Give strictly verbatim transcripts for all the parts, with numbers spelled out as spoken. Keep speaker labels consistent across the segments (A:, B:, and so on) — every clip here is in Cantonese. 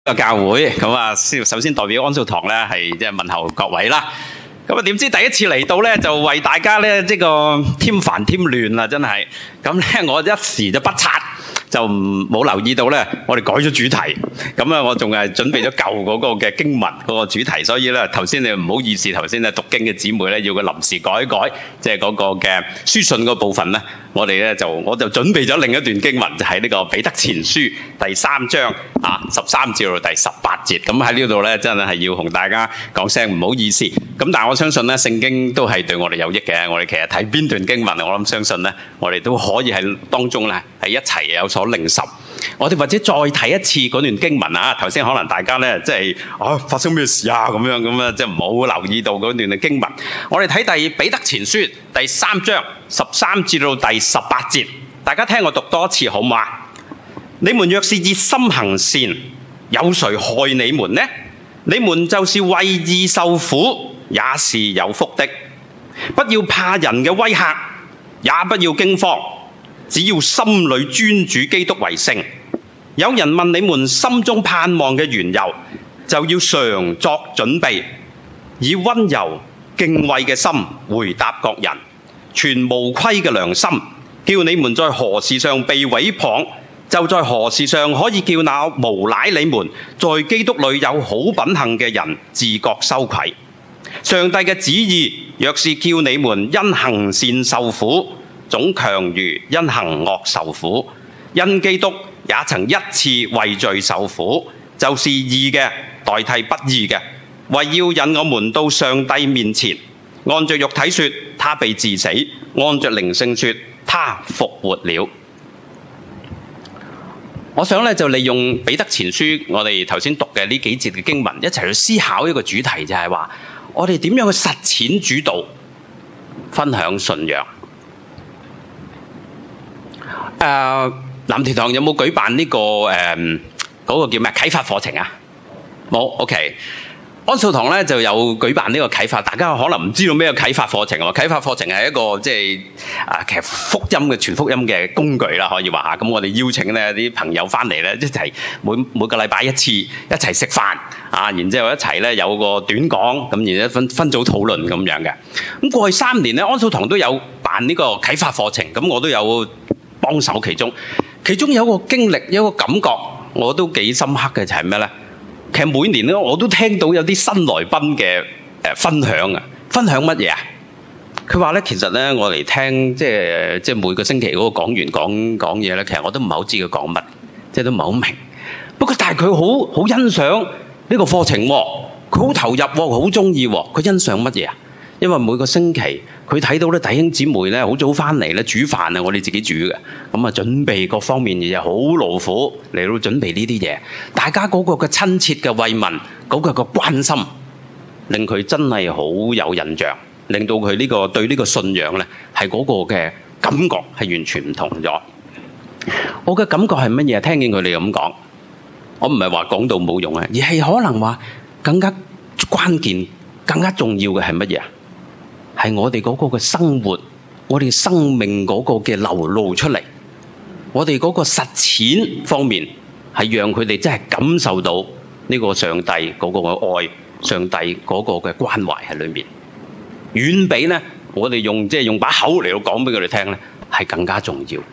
A: 個教會咁啊，首先代表安素堂咧係即係問候各位啦。咁啊，點知第一次嚟到咧，就為大家咧即個添煩添亂啦，真係。咁咧，我一時就不察，就唔冇留意到咧，我哋改咗主題。咁啊，我仲係準備咗舊嗰個嘅經文嗰個主題，所以咧頭先你唔好意思，頭先咧讀經嘅姊妹咧要佢臨時改一改，即係嗰個嘅書信嗰部分咧，我哋咧就我就準備咗另一段經文，就係呢個彼得前書第三章啊十三至到第十八節。咁喺呢度咧，真係要同大家講聲唔好意思。咁但係我相信咧，聖經都係對我哋有益嘅。我哋其實睇邊段經文，我諗相信咧，我哋都可以喺當中咧係一齊有所領受。我哋或者再睇一次嗰段經文啊。頭先可能大家咧即係啊發生咩事啊咁樣咁啊，即係唔好留意到嗰段嘅經文。我哋睇第彼得前書第三章十三至到第十八節，大家聽我讀多一次好嗎？你們若是熱心行善，有誰害你們呢？你們就是為義受苦，也是有福的。不要怕人嘅威嚇，也不要驚慌，只要心裏尊主基督為聖。有人問你們心中盼望嘅緣由，就要常作準備，以溫柔敬畏嘅心回答各人，存無虧嘅良心，叫你們在何事上被毀謗，就在何事上可以叫那無賴你們在基督裏有好品行嘅人自覺羞愧。上帝嘅旨意若是叫你們因行善受苦，總強如因行惡受苦。因基督也曾一次為罪受苦，就是義嘅代替不義嘅，為要引我們到上帝面前。按着肉體說，他被治死；按着靈性說，他復活了。我想咧就利用彼得前書我哋頭先讀嘅呢幾節嘅經文，一齊去思考一個主題，就係話我哋點樣去實踐主道，分享信仰。誒、uh, 藍田堂有冇舉辦呢、這個誒嗰、呃那個叫咩啟發課程啊？冇 ，OK。安素堂咧就有舉辦呢個啟發，大家可能唔知道咩啟發課程喎。啟發課程係一個即係啊，其實福音嘅傳福音嘅工具啦，可以話嚇。咁我哋邀請咧啲朋友翻嚟咧，一齊每每個禮拜一次，一齊食飯啊，然之後一齊咧有個短講，咁然之後分分組討論咁樣嘅。咁過去三年咧，安素堂都有辦呢個啟發課程，咁我都有幫手其中。其中有一個經歷，有一個感覺，我都幾深刻嘅就係咩咧？其實每年咧，我都聽到有啲新來賓嘅誒分享啊，分享乜嘢啊？佢話咧，其實咧，我嚟聽即係即係每個星期嗰個講員講講嘢咧，其實我都唔係好知佢講乜，即係都唔係好明。不過但係佢好好欣賞呢個課程喎，佢好投入喎，好中意喎。佢欣賞乜嘢啊？因為每個星期佢睇到咧弟兄姊妹咧好早翻嚟咧煮飯啊，我哋自己煮嘅，咁啊準備各方面嘢好勞苦嚟到準備呢啲嘢，大家嗰個嘅親切嘅慰問，嗰個嘅關心，令佢真係好有印象，令到佢呢個對呢個信仰咧係嗰個嘅感覺係完全唔同咗。我嘅感覺係乜嘢？聽見佢哋咁講，我唔係話講到冇用啊，而係可能話更加關鍵、更加重要嘅係乜嘢啊？係我哋嗰個嘅生活，我哋生命嗰個嘅流露出嚟，我哋嗰個實踐方面係讓佢哋真係感受到呢個上帝嗰個嘅愛，上帝嗰個嘅關懷喺裏面，遠比咧我哋用即係用把口嚟到講俾佢哋聽咧係更加重要。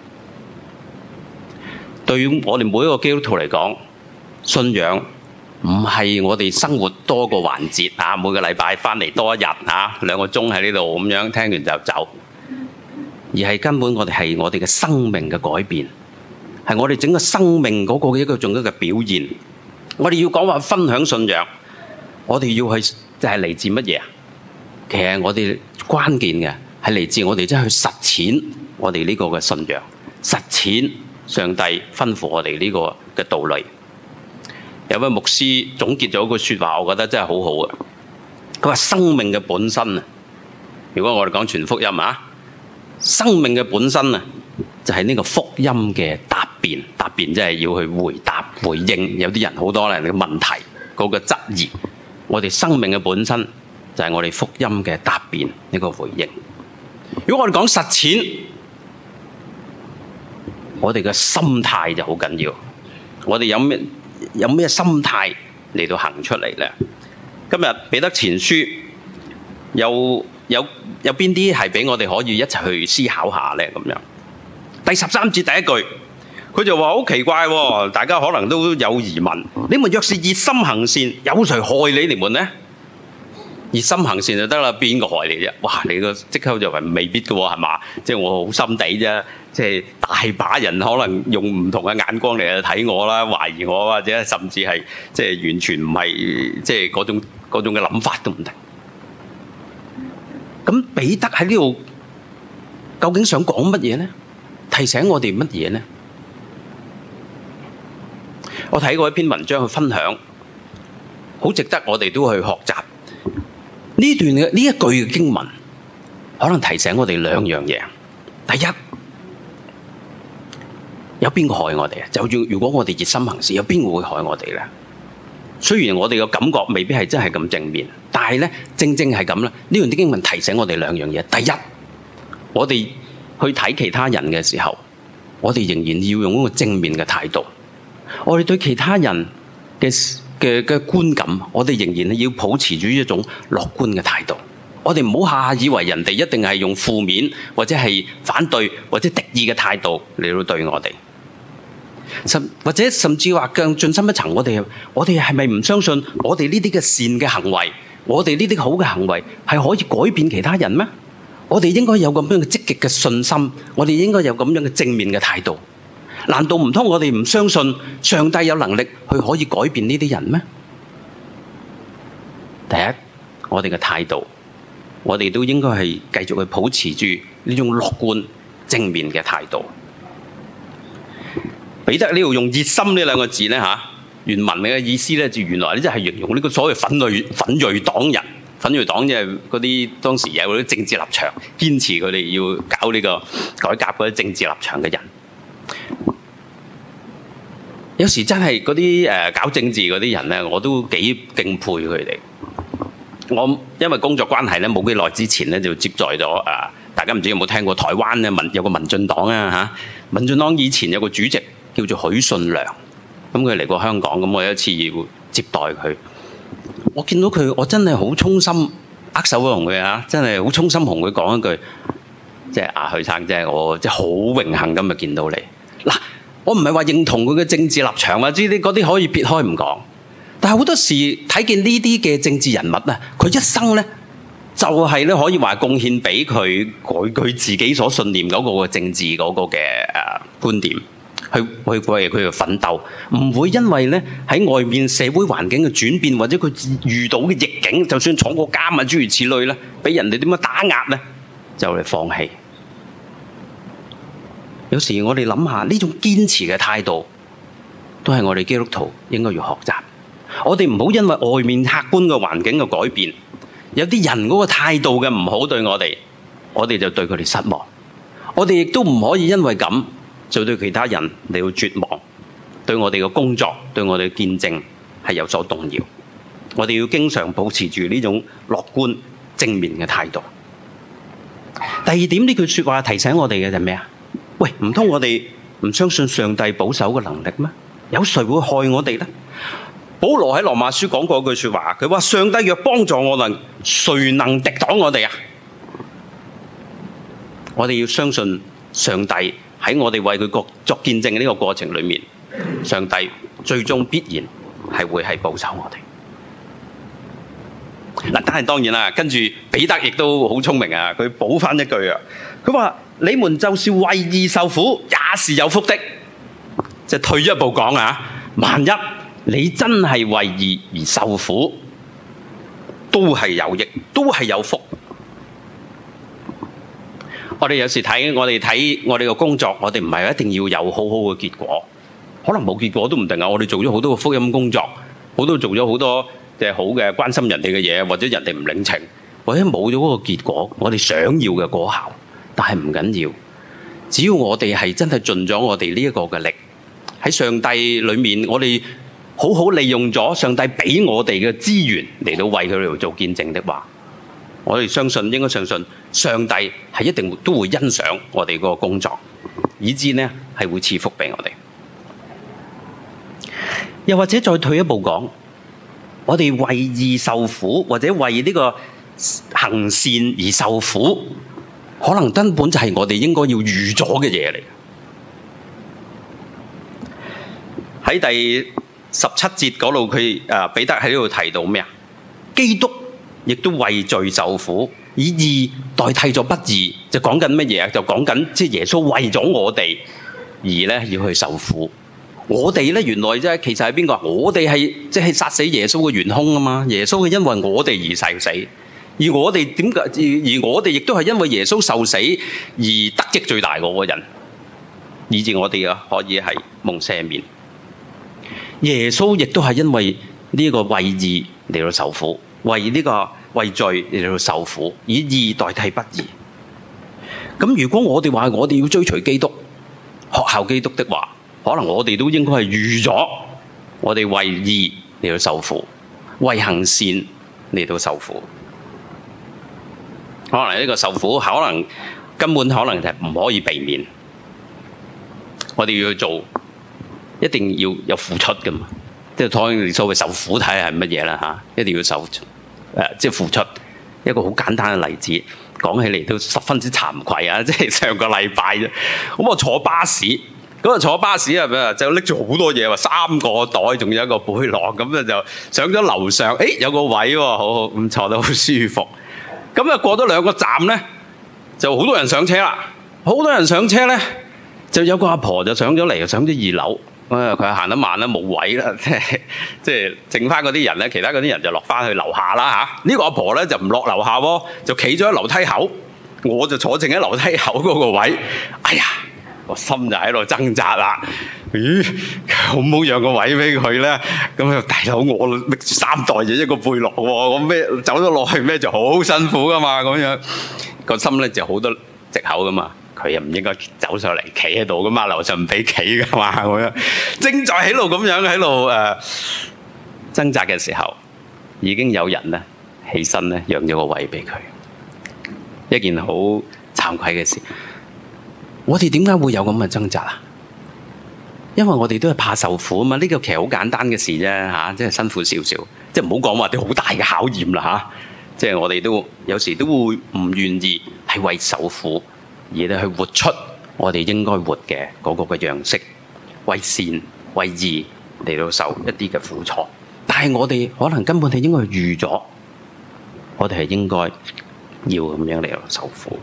A: 對於我哋每一個基督徒嚟講，信仰唔係我哋生活多個環節啊，每個禮拜翻嚟多一日啊，兩個鐘喺呢度咁樣聽完就走，而係根本我哋係我哋嘅生命嘅改變，係我哋整個生命嗰個一個重要嘅表現。我哋要講話分享信仰，我哋要去就係嚟自乜嘢啊？其實我哋關鍵嘅係嚟自我哋真係去實踐我哋呢個嘅信仰，實踐上帝吩咐我哋呢個嘅道理。有位牧師總結咗一句說話，我覺得真係好好啊！佢話生命嘅本身啊，如果我哋講全福音啊，生命嘅本身啊，就係呢個福音嘅答辯，答辯即係要去回答回應。有啲人好多人嘅問題，嗰個質疑，我哋生命嘅本身就係我哋福音嘅答辯呢個回應。如果我哋講實踐，我哋嘅心態就好緊要。我哋有咩？ 有咩心態嚟到行出嚟呢？今日彼得前書有有有邊啲係俾我哋可以一齊去思考下呢？咁樣第十三節第一句，佢就話好奇怪喎，大家可能都有疑問。你們若是熱心行善，有誰害你你們呢？熱心行善就得啦，邊個害你啫？哇！你個即刻就話未必嘅喎，係嘛？即係我好心地啫，即係大把人可能用唔同嘅眼光嚟睇我啦，懷疑我，或者甚至係即係完全唔係即係嗰種嗰種嘅諗法都唔定。咁彼得喺呢度究竟想講乜嘢呢？提醒我哋乜嘢呢？我睇過一篇文章去分享，好值得我哋都去學習。呢段嘅呢一句嘅經文，可能提醒我哋兩樣嘢。第一，有邊個害我哋啊？就要如果我哋熱心行事，有邊個會害我哋呢？雖然我哋嘅感覺未必係真係咁正面，但係咧正正係咁啦。呢段啲經文提醒我哋兩樣嘢。第一，我哋去睇其他人嘅時候，我哋仍然要用一個正面嘅態度。我哋對其他人嘅嘅嘅觀感，我哋仍然要保持住一種樂觀嘅態度。我哋唔好下下以為人哋一定係用負面或者係反對或者敵意嘅態度嚟到對我哋。甚或者甚至話更進深一層，我哋我哋係咪唔相信我哋呢啲嘅善嘅行為，我哋呢啲好嘅行為係可以改變其他人咩？我哋應該有咁樣嘅積極嘅信心，我哋應該有咁樣嘅正面嘅態度。難道唔通我哋唔相信上帝有能力去可以改變呢啲人咩？第一，我哋嘅態度，我哋都應該係繼續去保持住呢種樂觀正面嘅態度。彼得呢度用熱心呢兩個字呢，吓，原文嘅意思呢，就原來呢，就係形容呢個所謂奮銳奮銳黨人。奮銳黨即係嗰啲當時有嗰啲政治立場，堅持佢哋要搞呢個改革嗰啲政治立場嘅人。有時真係嗰啲誒搞政治嗰啲人呢，我都幾敬佩佢哋。我因為工作關係呢，冇幾耐之前呢，就接載咗誒，大家唔知有冇聽過台灣呢民有個民進黨啊嚇，民進黨以前有個主席叫做許信良，咁佢嚟過香港，咁我有一次要接待佢，我見到佢，我真係好衷心握手同佢啊，真係好衷心同佢講一句，即係阿許生，即係我即係好榮幸今日見到你。嗱，我唔係話認同佢嘅政治立場啊，之啲嗰啲可以撇開唔講，但係好多時睇見呢啲嘅政治人物啊，佢一生咧就係咧可以話貢獻俾佢佢佢自己所信念嗰個政治嗰個嘅誒觀點。去去為佢嘅奮鬥，唔會因為咧喺外面社會環境嘅轉變，或者佢遇到嘅逆境，就算坐過監啊諸如此類咧，俾人哋點樣打壓咧，就嚟放棄。有時我哋諗下呢種堅持嘅態度，都係我哋基督徒應該要學習。我哋唔好因為外面客觀嘅環境嘅改變，有啲人嗰個態度嘅唔好對我哋，我哋就對佢哋失望。我哋亦都唔可以因為咁，就對其他人嚟到絕望，對我哋嘅工作，對我哋嘅見證係有所動搖。我哋要經常保持住呢種樂觀正面嘅態度。第二點，呢句說話提醒我哋嘅就係咩啊？喂，唔通我哋唔相信上帝保守嘅能力咩？有誰會害我哋呢？保羅喺羅馬書講過一句說話，佢話上帝若幫助我哋，誰能敵擋我哋啊？我哋要相信上帝。喺我哋為佢作見證嘅呢個過程裏面，上帝最終必然係會係保守我哋。嗱，但係當然啦，跟住彼得亦都好聰明啊，佢補翻一句啊，佢話你們就是為義受苦，也是有福的。即係退一步講啊，萬一你真係為義而受苦，都係有益，都係有福。我哋有時睇我哋睇我哋個工作，我哋唔係一定要有好好嘅結果，可能冇結果都唔定啊！我哋做咗好多個福音工作，好多做咗好多嘅好嘅關心人哋嘅嘢，或者人哋唔領情，或者冇咗嗰個結果，我哋想要嘅果效，但係唔緊要，只要我哋係真係盡咗我哋呢一個嘅力，喺上帝裏面，我哋好好利用咗上帝俾我哋嘅資源嚟到為佢哋做見證的話，我哋相信，應該相信上帝係一定都會欣賞我哋個工作，以致呢係會賜福俾我哋。 又或者再退一步講，我哋為義受苦，或者為呢個行善而受苦，可能根本就係我哋應該要預咗嘅嘢嚟。喺第十七節嗰度，佢誒彼得喺呢度提到咩啊？基督亦都為罪受苦，以義代替咗不義，就講緊乜嘢啊？就講緊即係耶穌為咗我哋而咧要去受苦。我哋咧原來啫，其實係邊個？我哋係即係殺死耶穌嘅元兇啊嘛！耶穌係因為我哋而受死，而我哋點解？而而我哋亦都係因為耶穌受死而得益最大嗰個人，以致我哋啊可以係蒙赦免。耶穌亦都係因為呢個為義嚟到受苦，為呢個為罪嚟到受苦，以義代替不義。咁如果我哋話我哋要追隨基督、學效基督的話，可能我哋都應該係預咗，我哋為義嚟到受苦，為行善嚟到受苦。可能呢個受苦，可能根本可能就係唔可以避免。我哋要做，一定要有付出噶嘛。即係所謂所謂受苦，睇下係乜嘢啦嚇，一定要受誒，即係付出。一個好簡單嘅例子，講起嚟都十分之慚愧啊！即係上個禮拜啫，咁我坐巴士。咁啊坐巴士啊，咪就拎住好多嘢喎，三個袋，仲有一個背囊，咁啊就上咗樓上，誒有個位喎，好好咁坐得好舒服。咁啊過咗兩個站咧，就好多人上車啦，好多人上車咧，就有個阿婆就上咗嚟，上咗二樓。啊佢行得慢啦，冇位啦，即係即係剩翻嗰啲人咧，其他嗰啲人就落翻去樓下啦嚇。呢個阿婆咧就唔落樓下喎，就企咗喺樓梯口，我就坐正喺樓梯口嗰個位。哎呀！個心就喺度掙扎啦，咦，好唔好讓個位俾佢咧？咁啊，大佬我拎住三袋嘢一個背囊喎，我咩走咗落去咩就好辛苦噶嘛，咁樣個心咧就好多藉口噶嘛，佢又唔應該走上嚟企喺度噶嘛，樓上唔俾企噶嘛，咁樣正在喺度咁樣喺度誒掙扎嘅時候，已經有人咧起身咧讓咗個位俾佢，一件好慚愧嘅事。我哋點解會有咁嘅掙扎啊？因為我哋都係怕受苦啊嘛！呢個其實好簡單嘅事啫嚇，即係辛苦少少，即係唔好講話啲好大嘅考驗啦嚇。即係我哋都有時都會唔願意係為受苦而咧去活出我哋應該活嘅嗰個嘅樣式，為善為義嚟到受一啲嘅苦楚。但係我哋可能根本係應該預咗，我哋係應該要咁樣嚟到受苦。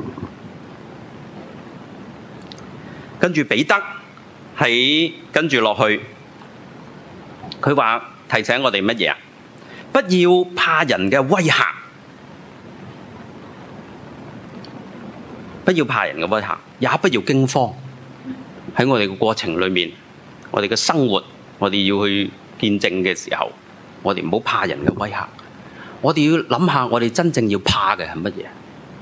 A: 跟住彼得喺跟住落去，佢話提醒我哋乜嘢啊？不要怕人嘅威嚇，不要怕人嘅威嚇，也不要驚慌。喺我哋嘅過程裏面，我哋嘅生活，我哋要去見證嘅時候，我哋唔好怕人嘅威嚇。我哋要諗下，我哋真正要怕嘅係乜嘢？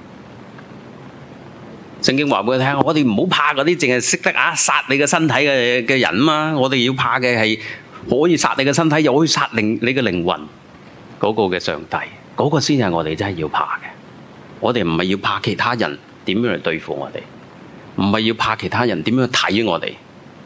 A: 聖經話俾佢聽，我哋唔好怕嗰啲淨係識得啊殺你嘅身體嘅嘅人嘛，我哋要怕嘅係可以殺你嘅身體，又可以殺靈你嘅靈魂嗰個嘅上帝，嗰個先係我哋真係要怕嘅。我哋唔係要怕其他人點樣嚟對付我哋，唔係要怕其他人點樣睇我哋。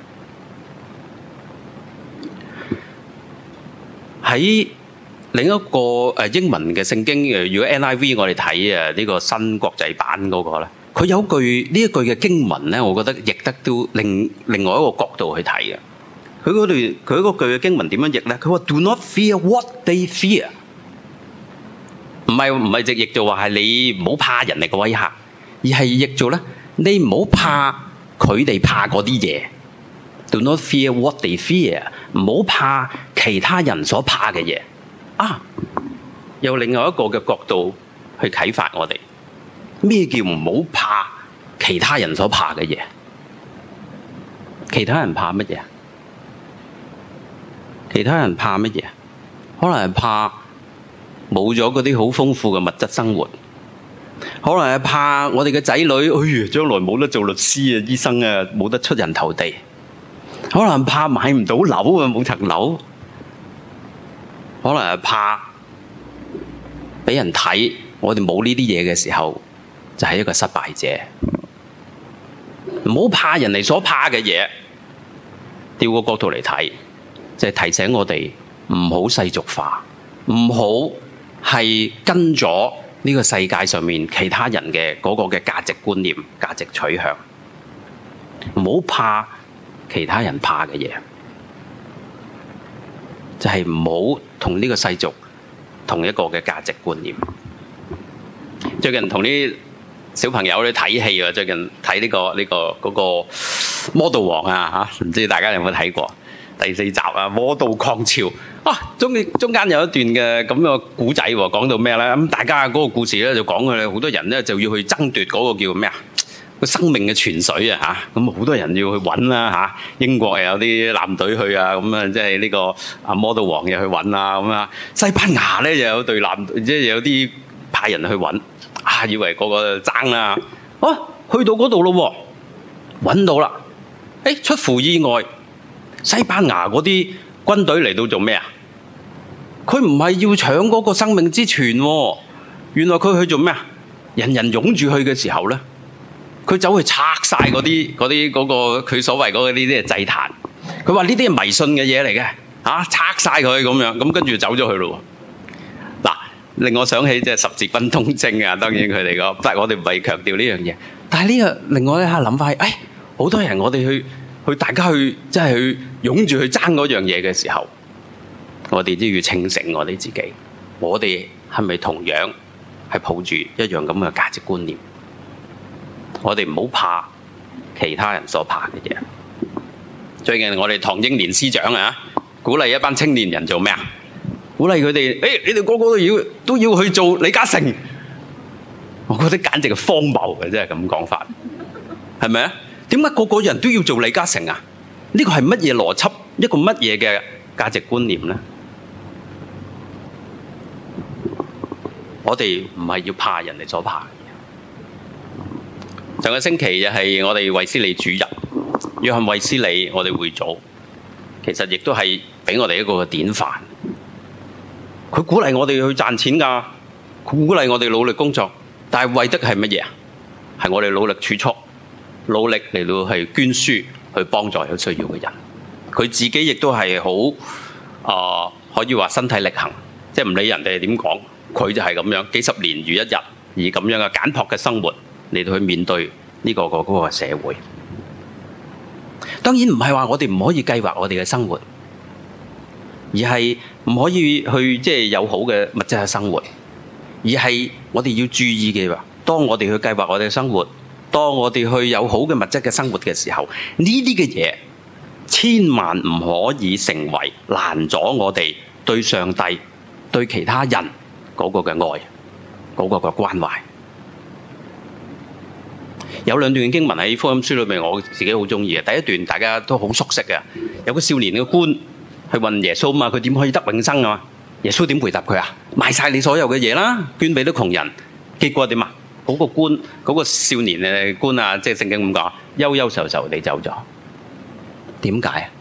A: 喺另一個誒英文嘅聖經，如果 N I V 我哋睇啊呢個新國際版嗰個咧。佢有句呢一句嘅經文咧，我覺得譯得都另另外一個角度去睇嘅。佢嗰段佢嗰句嘅經文點樣譯咧？佢話 Do not fear what they fear，唔係唔係直譯就話係你唔好怕人哋嘅威嚇，而係譯做咧你唔好怕佢哋怕嗰啲嘢。Do not fear what they fear，唔好怕其他人所怕嘅嘢。啊，有另外一個嘅角度去啟發我哋。咩叫唔好怕其他人所怕嘅嘢？其他人怕乜嘢？其他人怕乜嘢？可能係怕冇咗嗰啲好豐富嘅物質生活，可能係怕我哋嘅仔女，哎呀，將來冇得做律師啊、醫生啊，冇得出人頭地。可能怕買唔到樓啊，冇層樓。可能係怕俾人睇，我哋冇呢啲嘢嘅時候，就係一個失敗者。唔好怕人哋所怕嘅嘢，調個角度嚟睇， 就係提醒我哋唔好世俗化，唔好係跟咗呢個世界上面其他人嘅嗰個嘅價值觀念、價值取向，唔好怕其他人怕嘅嘢，就係唔好同呢個世俗同一個嘅價值觀念。最近同啲小朋友咧睇戲啊，最近睇呢、這個呢、這個嗰、那個 Model 王啊嚇，唔知大家有冇睇過第四集啊？Model 狂潮啊，中中間有一段嘅咁嘅古仔喎，講到咩咧？咁大家嗰個故事咧就講佢哋好多人咧就要去爭奪嗰個叫咩啊？個生命嘅泉水啊嚇，咁好多人要去揾啦嚇。英國又有啲艦隊去啊，咁啊即係呢個啊 Model 王又去揾啊咁啊。西班牙咧又有隊艦，即係有啲派人去揾。啊！以為個個爭啦，啊，去到嗰度咯，揾到啦！誒，出乎意外，西班牙嗰啲軍隊嚟到做咩啊？佢唔係要搶嗰個生命之泉喎，原來佢去做咩啊？人人擁住去嘅時候咧，佢走去拆晒嗰啲嗰啲嗰個佢所謂嗰啲啲祭壇，佢話呢啲係迷信嘅嘢嚟嘅，嚇拆晒佢咁樣，咁跟住走咗去咯。令我想起即係十字軍東征啊！當然佢哋個，但係我哋唔係強調呢樣嘢。但係呢個另外一下諗法係，誒好多人我哋去去大家去即係去擁住去爭嗰樣嘢嘅時候，我哋都要清醒我哋自己。我哋係咪同樣係抱住一樣咁嘅價值觀念？我哋唔好怕其他人所怕嘅嘢。最近我哋唐英年司長啊，鼓勵一班青年人做咩啊？鼓勵佢哋，誒，你哋個個都要都要去做李嘉誠，我覺得簡直係荒謬嘅，真係咁講法，係咪啊？點解個個人都要做李嘉誠啊？呢個係乜嘢邏輯？一個乜嘢嘅價值觀念咧？我哋唔係要怕人哋所怕嘅嘢。上個星期又係我哋衛斯理主日，約翰衛斯理，我哋會組，其實亦都係俾我哋一個典範。佢鼓勵我哋去賺錢㗎，佢鼓勵我哋努力工作，但係為的係乜嘢啊？係我哋努力儲蓄，努力嚟到係捐輸，去幫助有需要嘅人。佢自己亦都係好啊，可以話身體力行，即係唔理人哋點講，佢就係咁樣幾十年如一日，以咁樣嘅簡樸嘅生活嚟到去面對呢個個嗰個社會。當然唔係話我哋唔可以計劃我哋嘅生活。而係唔可以去即係有好嘅物質嘅生活，而係我哋要注意嘅話，當我哋去計劃我哋嘅生活，當我哋去有好嘅物質嘅生活嘅時候，呢啲嘅嘢千萬唔可以成為攔阻我哋對上帝、對其他人嗰個嘅愛、嗰個嘅關懷。有兩段經文喺福音書裏面，我自己好中意嘅。第一段大家都好熟悉嘅，有個少年嘅官。去問耶穌嘛，佢點可以得永生啊？耶穌點回答佢啊？賣晒你所有嘅嘢啦，捐俾啲窮人。結果點啊？嗰、那個官，嗰、那個少年嘅官啊，即係聖經咁講，憂憂愁愁地走咗。點解啊？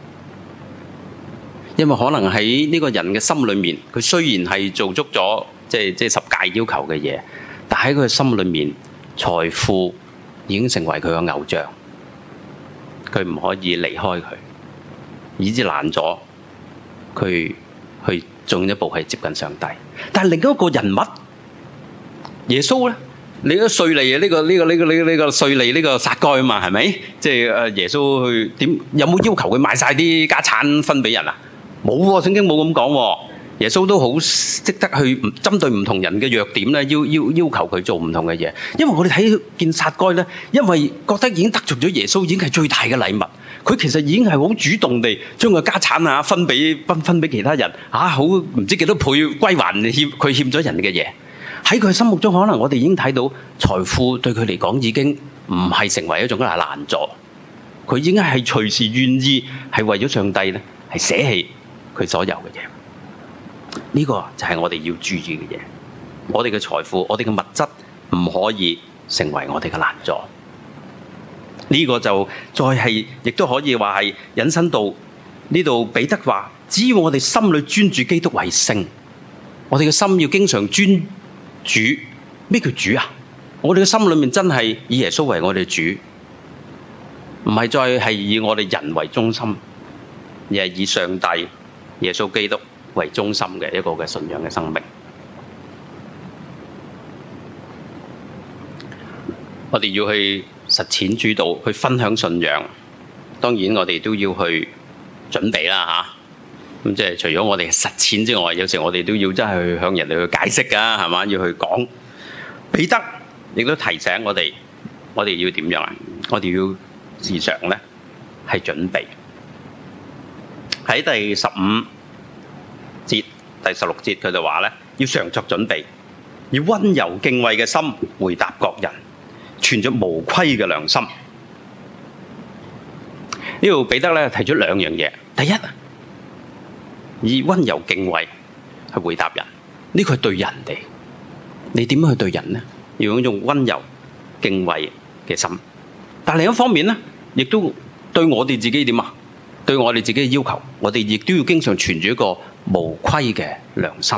A: 因為可能喺呢個人嘅心裏面，佢雖然係做足咗即係即係十誡要求嘅嘢，但喺佢嘅心裏面，財富已經成為佢嘅偶像，佢唔可以離開佢。以致攔咗佢去進一步去接近上帝。但係另一個人物耶穌咧，你個稅吏啊，呢個呢個呢個呢個呢個稅吏呢個撒該啊嘛，係咪？即係誒耶穌去點有冇要求佢賣晒啲家產分俾人啊？冇喎，聖經冇咁講喎。耶穌都好識得去針對唔同人嘅弱點咧，要要要求佢做唔同嘅嘢。因為我哋睇見撒該咧，因為覺得已經得罪咗耶穌，已經係最大嘅禮物。佢其實已經係好主動地將個家產啊分俾分分俾其他人啊，好唔知幾多倍歸還欠佢欠咗人嘅嘢。喺佢心目中，可能我哋已經睇到財富對佢嚟講已經唔係成為一種嘅難助。佢已經係隨時願意係為咗上帝咧，係捨棄佢所有嘅嘢。呢個就係我哋要注意嘅嘢。我哋嘅財富，我哋嘅物質唔可以成為我哋嘅難助。呢個就再係，亦都可以話係引申到呢度。彼得話：只要我哋心裏專注基督為聖，我哋嘅心要經常專主。咩叫主啊？我哋嘅心裏面真係以耶穌為我哋主，唔係再係以我哋人為中心， 而係以上帝耶穌基督為中心嘅一個嘅信仰嘅生命。我哋要去實踐主道，去分享信仰。當然我哋都要去準備啦嚇。咁即係除咗我哋實踐之外，有時我哋都要真係去向人哋去解釋㗎，係嘛？要去講。彼得亦都提醒我哋，我哋要點樣啊？我哋要時常咧係準備。喺第十五節、第十六節佢就話咧，要常作準備，以溫柔敬畏嘅心回答各人，存着無虧嘅良心。呢度彼得咧提出兩樣嘢，第一，以溫柔敬畏去回答人，呢個係對人哋。你點樣去對人呢？要用一種溫柔敬畏嘅心。但另一方面呢，亦都對我哋自己點啊？對我哋自己嘅要求，我哋亦都要經常存住一個無虧嘅良心。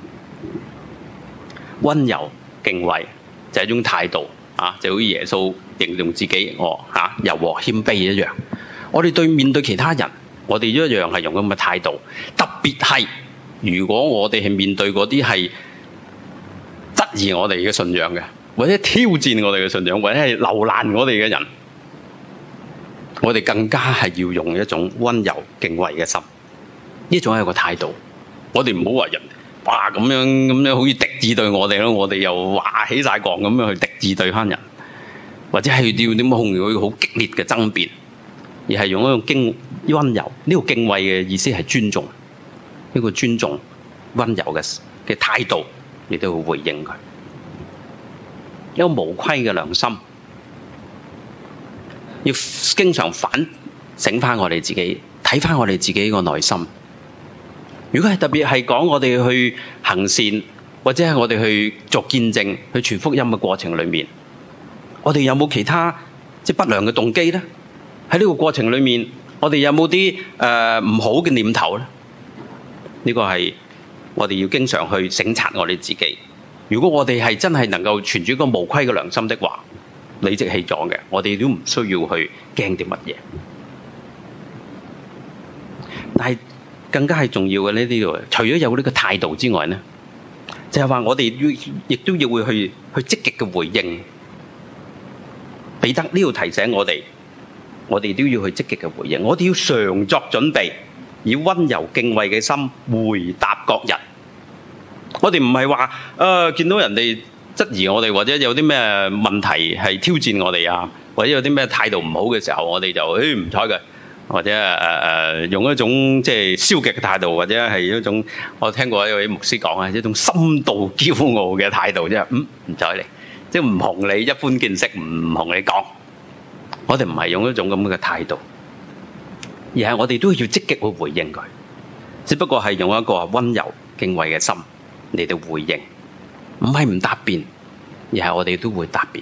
A: 溫柔敬畏就係一種態度啊，就好似耶穌形容自己我嚇柔和謙卑一樣。我哋對面對其他人，我哋一樣係用咁嘅態度。特別係如果我哋係面對嗰啲係質疑我哋嘅信仰嘅，或者挑戰我哋嘅信仰，或者係留難我哋嘅人，我哋更加係要用一種溫柔敬畏嘅心。呢種係一個態度。我哋唔好話人哇咁樣咁樣好似敵意對我哋咯，我哋又話起晒槓咁樣去敵意對翻人，或者係要點樣控佢好激烈嘅爭辯，而係用一種敬溫柔。呢個敬畏嘅意思係尊重，呢個尊重溫柔嘅嘅態度，你都會回應佢。一個無虧嘅良心，要經常反省翻我哋自己，睇翻我哋自己個內心。如果係特別係講我哋去行善，或者係我哋去作見證、去傳福音嘅過程裏面，我哋有冇其他即係不良嘅動機呢？喺呢個過程裏面，我哋有冇啲誒唔好嘅念頭呢？呢個係我哋要經常去省察我哋自己。如果我哋係真係能夠存住一個無虧嘅良心的話，理直氣壯嘅，我哋都唔需要去驚啲乜嘢。但係更加係重要嘅呢啲度，除咗有呢個態度之外呢，就係話我哋要亦都要會去去積極嘅回應。彼得呢度提醒我哋，我哋都要去積極嘅回應。我哋要常作準備，以溫柔敬畏嘅心回答各人。我哋唔係話誒見到人哋質疑我哋，或者有啲咩問題係挑戰我哋啊，或者有啲咩態度唔好嘅時候，我哋就誒唔睬佢，或者誒誒、呃、用一種即係消極嘅態度，或者係一種我聽過一位牧師講啊，一種深度驕傲嘅態度，即係嗯唔睬你，即係唔同你一般見識，唔同你講。我哋唔係用一種咁嘅態度，而係我哋都要積極去回應佢，只不過係用一個溫柔敬畏嘅心嚟到回應，唔係唔答辯，而係我哋都會答辯。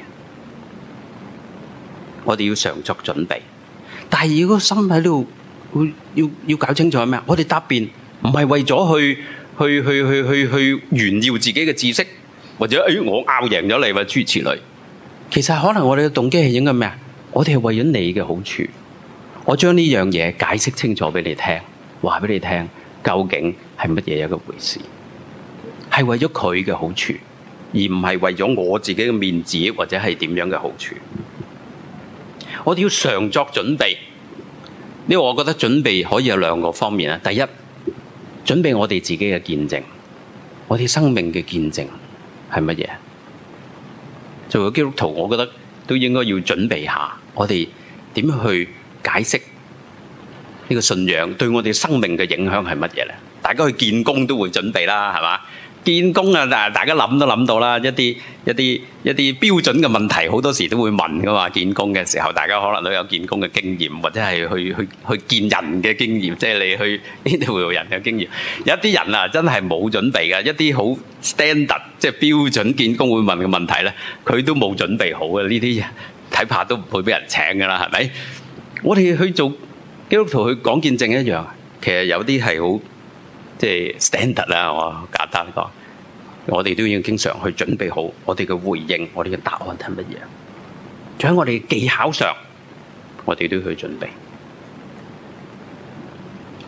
A: 我哋要常作準備，但係如果心喺度會要要搞清楚係咩？我哋答辯唔係為咗去去去去去去炫耀自己嘅知識，或者誒、哎、我拗贏咗你，或者諸如此類。其實可能我哋嘅動機係應該咩啊？我哋係為咗你嘅好處，我將呢樣嘢解釋清楚俾你聽，話俾你聽究竟係乜嘢一個回事，係為咗佢嘅好處，而唔係為咗我自己嘅面子或者係點樣嘅好處。我哋要常作準備，呢個我覺得準備可以有兩個方面啊。第一，準備我哋自己嘅見證，我哋生命嘅見證係乜嘢？做個基督徒，我覺得都應該要準備下，我哋點去解釋呢個信仰對我哋生命嘅影響係乜嘢咧？大家去見工都會準備啦，係嘛？見工啊，大家諗都諗到啦，一啲一啲一啲標準嘅問題，好多時都會問噶嘛。見工嘅時候，大家可能都有見工嘅經驗，或者係去去去見人嘅經驗，即係你去呢度人嘅經驗。有一啲人啊，真係冇準備嘅，一啲好 standard 即係標準見工會問嘅問題咧，佢都冇準備好嘅。呢啲睇怕都唔會俾人請噶啦，係咪？我哋去做基督徒去講見證一樣，其實有啲係好。即係 standard 啦，我簡單講，我哋都要經常去準備好我哋嘅回應，我哋嘅答案係乜嘢？仲喺我哋技巧上，我哋都要去準備。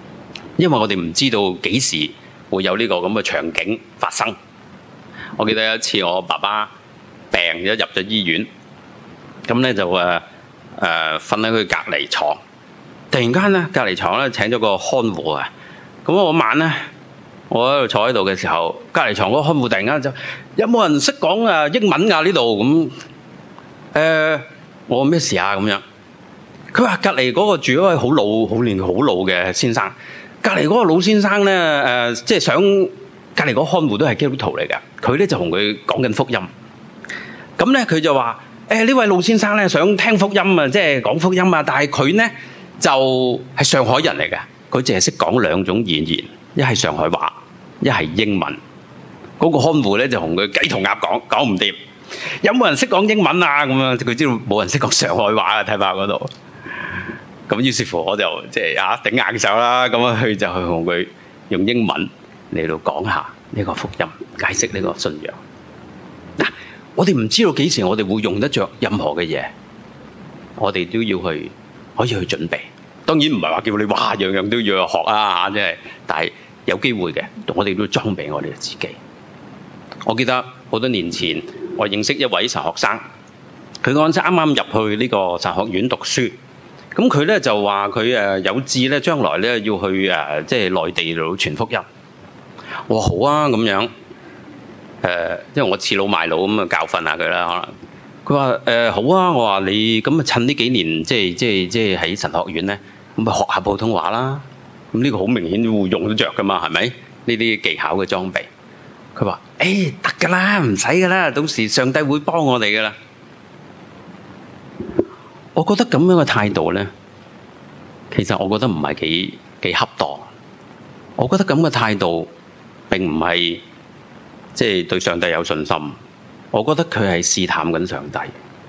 A: 因為我哋唔知道幾時會有呢個咁嘅場景發生。我記得有一次我爸爸病咗入咗醫院，咁咧就誒誒瞓喺佢隔離床。突然間咧，隔離床咧請咗個看護啊。咁我晚咧，我喺度坐喺度嘅時候，隔離床嗰個看護突然間就有冇人識講誒英文㗎呢度？咁誒、呃，我咩事啊？咁樣，佢話隔離嗰個住嗰位好老、好年、好老嘅先生，隔離嗰個老先生咧誒，即係想隔離嗰個看護都係基督徒嚟㗎，佢咧就同佢講緊福音。咁咧佢就話誒呢位老先生咧想聽福音啊，即係講福音啊，但係佢咧就係上海人嚟嘅，佢淨係識講兩種語言，一係上海話，一係英文。嗰個看護咧就同佢雞同鴨講，講唔掂。有冇人識講英文啊？咁樣佢知道冇人識講上海話啊，睇法嗰度。咁於是乎我就即係啊頂硬手啦，咁樣去就去同佢用英文嚟到講下呢個福音，解釋呢個信仰。嗱，我哋唔知道幾時我哋會用得着任何嘅嘢，我哋都要去可以去準備。當然唔係話叫你哇樣樣都要去學啊，即係，但係有機會嘅，我哋都要裝備我哋自己。我記得好多年前，我認識一位神學生，佢嗰陣時啱啱入去呢個神學院讀書，咁佢咧就話佢誒有志咧將來咧要去誒即係內地度傳福音。我話好啊咁樣，誒、呃，因為我恃老賣老咁啊教訓下佢啦，可能佢話誒好啊，我話你咁啊趁呢幾年即係即係即係喺神學院咧，咁咪學下普通話啦。咁呢個好明顯會用得着噶嘛，係咪？呢啲技巧嘅裝備。佢話誒得噶啦，唔使噶啦，到時上帝會幫我哋噶啦。我覺得咁樣嘅態度咧，其實我覺得唔係幾幾恰當。我覺得咁嘅態度並唔係即係對上帝有信心。我覺得佢係試探緊上帝。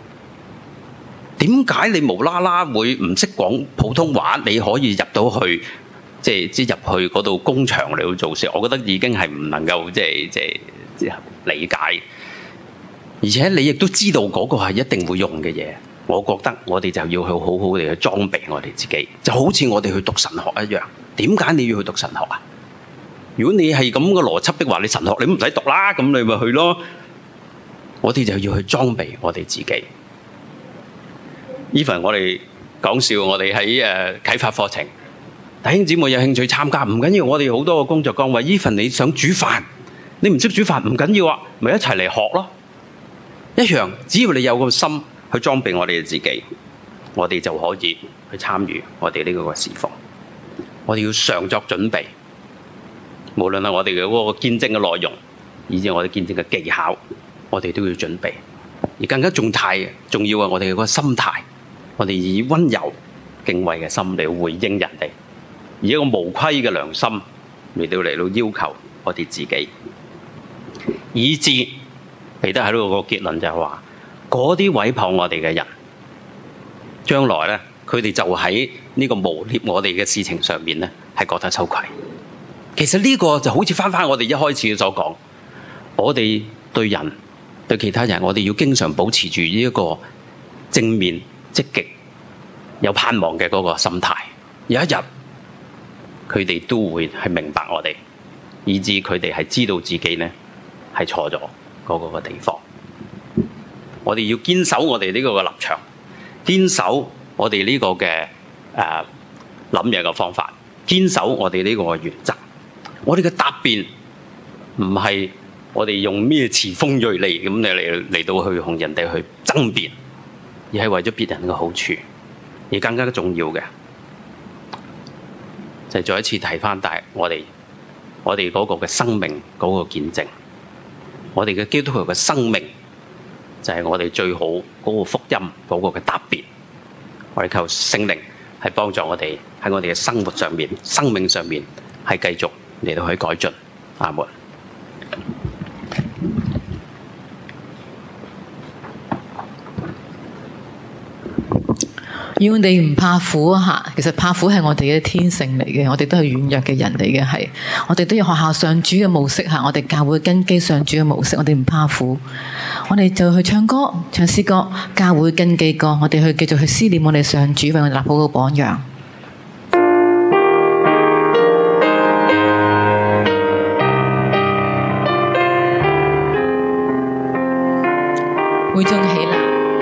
A: 點解你無啦啦會唔識講普通話，你可以入到去？即係即係入去嗰度工場嚟到做事，我覺得已經係唔能夠即係即係即係理解。而且你亦都知道嗰個係一定會用嘅嘢，我覺得我哋就要去好好地去裝備我哋自己，就好似我哋去讀神學一樣。點解你要去讀神學啊？如果你係咁嘅邏輯的話，你神學你唔使讀啦，咁你咪去咯。我哋就要去裝備我哋自己。even 我哋講笑，我哋喺誒啟發課程。弟兄姊妹有興趣參加唔緊要，我哋好多個工作崗位。even 你想煮飯，你唔識煮飯唔緊要啊，咪一齊嚟學咯。一樣，只要你有個心去裝備我哋自己，我哋就可以去參與我哋呢個侍奉。我哋要常作準備，無論係我哋嘅嗰個見證嘅內容，以至我哋見證嘅技巧，我哋都要準備。而更加重態重要嘅，我哋嘅嗰個心態，我哋以溫柔敬畏嘅心嚟回應人哋。以一個無虧嘅良心嚟到嚟到要求我哋自己，以致彼得喺度個結論就係話，嗰啲毀謗我哋嘅人，將來咧佢哋就喺呢個誣衊我哋嘅事情上面咧係覺得羞愧。其實呢個就好似翻翻我哋一開始所講，我哋對人對其他人，我哋要經常保持住呢一個正面積極有盼望嘅嗰個心態。有一日，佢哋都會係明白我哋，以致佢哋係知道自己咧係錯咗嗰個地方。我哋要堅守我哋呢個嘅立場，堅守我哋呢個嘅誒諗嘢嘅方法，堅守我哋呢個嘅原則。我哋嘅答辯唔係我哋用咩詞鋒銳利咁嚟嚟到去同人哋去爭辯，而係為咗別人嘅好處，而更加重要嘅。就再一次提翻，但係我哋我哋嗰個嘅生命嗰個見證，我哋嘅基督徒嘅生命就係我哋最好嗰個福音嗰個嘅答辯。我哋求聖靈係幫助我哋喺我哋嘅生活上面、生命上面係繼續嚟到去改進。阿門。
B: 要我哋唔怕苦嚇，其實怕苦係我哋嘅天性嚟嘅，我哋都係軟弱嘅人嚟嘅，係我哋都要學校上主嘅模式嚇，我哋教會根基上主嘅模式，我哋唔怕苦，我哋就去唱歌、唱詩歌，教會根基歌，我哋去繼續去思念我哋上主為我哋立好個榜樣。 會眾起立。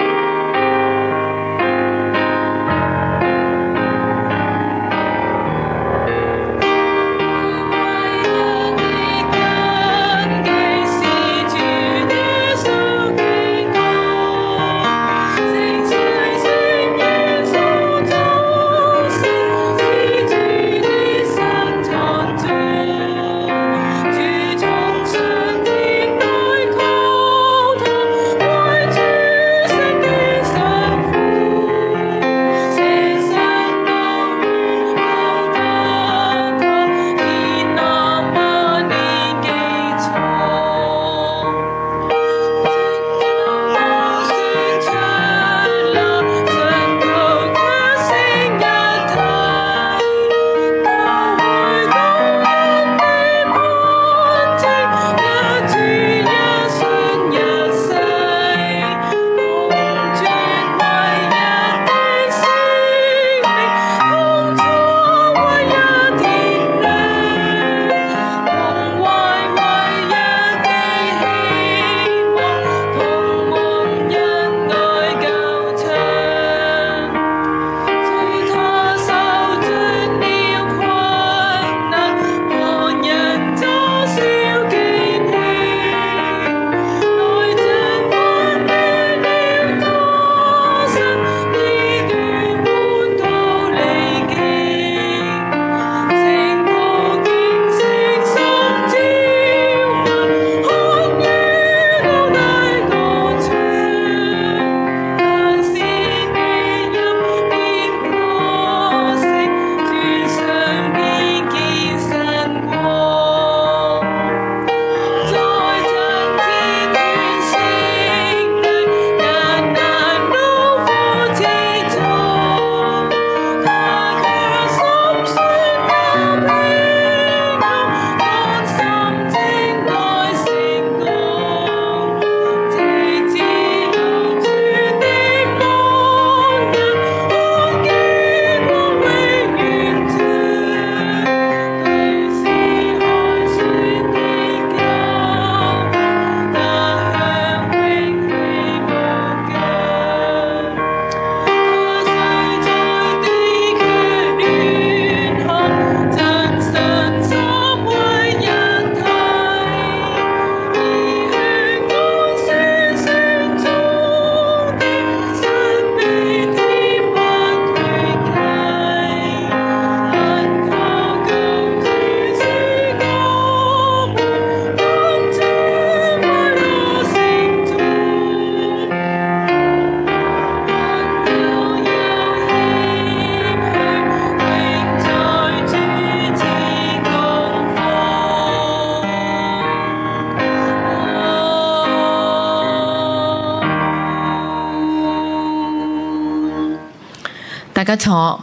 B: 大家坐，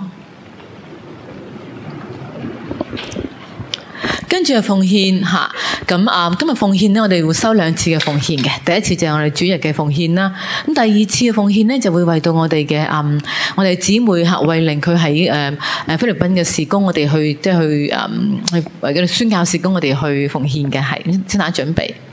B: 跟住係奉獻嚇。咁啊，今日奉獻咧，我哋會收兩次嘅奉獻嘅。第一次就係我哋主日嘅奉獻啦。咁第二次嘅奉獻咧，就會為到我哋嘅嗯，我哋姊妹嚇慧玲佢喺誒誒菲律賓嘅事工，我哋去即係去誒去為佢哋宣教事工，我哋去奉獻嘅係先打準備。